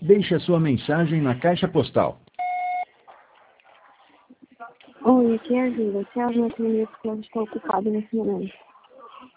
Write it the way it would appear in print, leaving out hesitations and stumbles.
Deixe a sua mensagem na caixa postal. Oi, aqui é a Júlia. Se ela não atender porque ela está ocupada nesse momento.